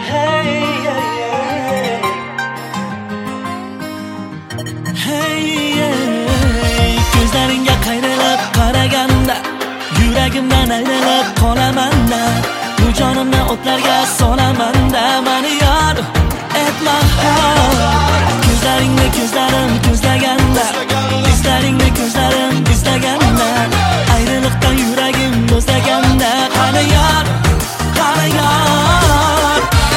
Hey, yeah, yeah. Hey, yeah. Ko'zlaringga qayrilib qaraganda yuragimdan ayrilib qolaman-da. Bu jonimni o'tlarga solaman-da. Mani yor etma. Ko'zlaringni ko'zlarim ko'zlaganda, izlaringni ko'zlarim izlaganda, ayriliqdan yuragim bo'zlaganda, qani yor, qani yor.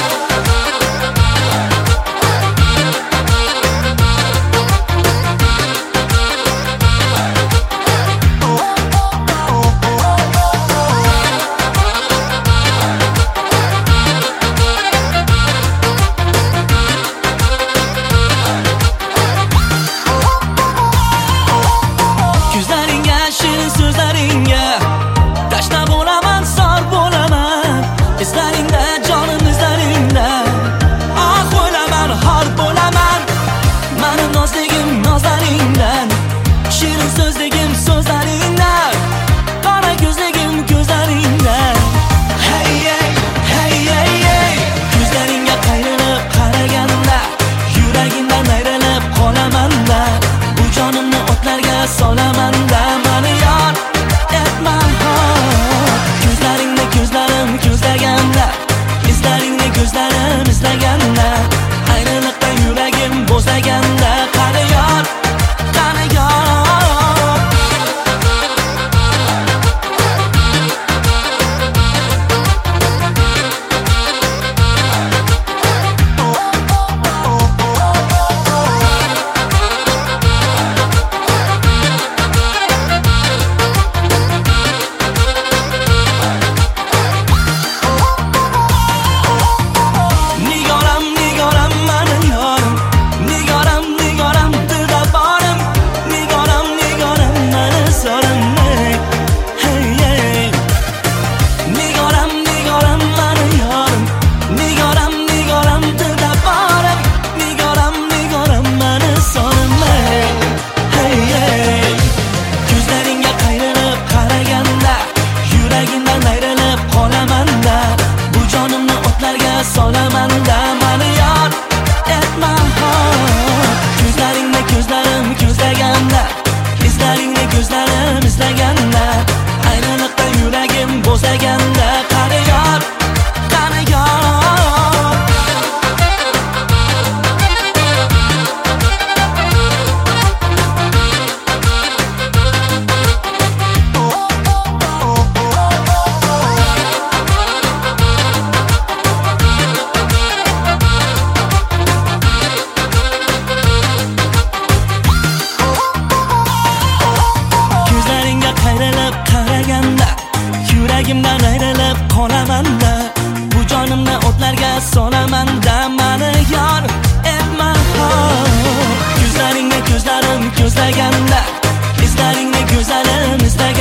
Solaman-da, mani yor etma. Ko'zlaringni ko'zlarim ko'zlaganda, izlaringni ko'zlarim izlaganda, ayriliqdan yuragim bo'zlaganda, qani yor, qani yor. Solaman-da, mani yor etma. Ko'zlaringni ko'zlarim ko'zlaganda, izlaringni ko'zlarim izlaganda, ayriliqdan yuragim bo'zlaganda, qani yor, qani yor. Yuragimdan ayrilib qolaman-da, bu jonimni o'tlarga solaman-da, mani yor etma. Ko'zlaringni ko'zlarim ko'zlaganda, izlaringni ko'zlarim izlaganda.